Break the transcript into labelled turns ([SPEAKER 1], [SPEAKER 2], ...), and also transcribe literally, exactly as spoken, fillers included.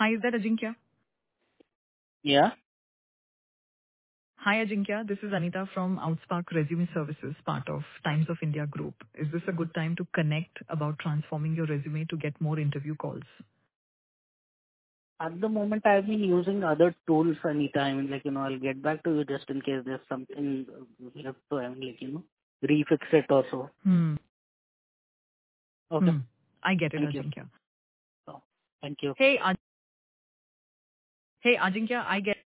[SPEAKER 1] Hi, is that Ajinkya?
[SPEAKER 2] Yeah.
[SPEAKER 1] Hi, Ajinkya. This is Anita from Outspark Resume Services, part of Times of India Group. Is this a good time to connect about transforming your resume to get more interview calls?
[SPEAKER 2] At the moment, I've been using other tools, Anita. I mean, like, you know, I'll get back to you just in case there's something uh, left to, I mean, like, you know, refix it or so.
[SPEAKER 1] Hmm.
[SPEAKER 2] Okay.
[SPEAKER 1] Hmm. I get it,
[SPEAKER 2] Thank you.
[SPEAKER 1] Ajinkya.
[SPEAKER 2] So, thank you.
[SPEAKER 1] Hey, Aj- hey, Ajinkya, I get